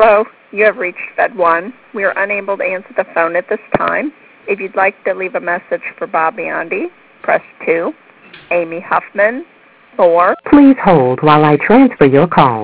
Hello, you have reached Fed 1. We are unable to answer the phone at this time. If you'd like to leave a message for Bob Biondi, press 2. Amy Huffman, 4. Please hold while I transfer your call.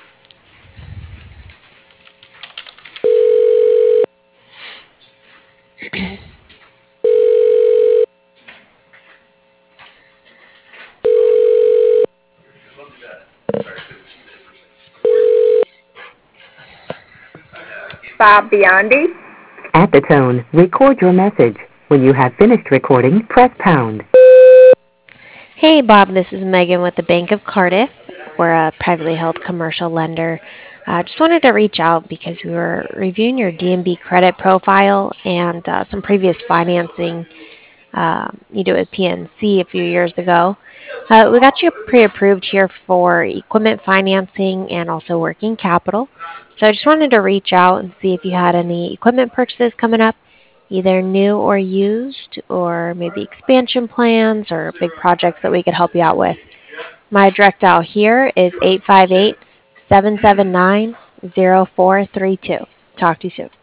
Bob Biondi. At the tone, record your message. When you have finished recording, press pound. Hey Bob, this is Megan with the Bank of Cardiff. We're a privately held commercial lender. Just wanted to reach out because we were reviewing your DNB credit profile and some previous financing you did with PNC a few years ago. We got you pre-approved here for equipment financing and also working capital. So I just wanted to reach out and see if you had any equipment purchases coming up, either new or used, or maybe expansion plans or big projects that we could help you out with. My direct dial here is 858-779-0432. Talk to you soon.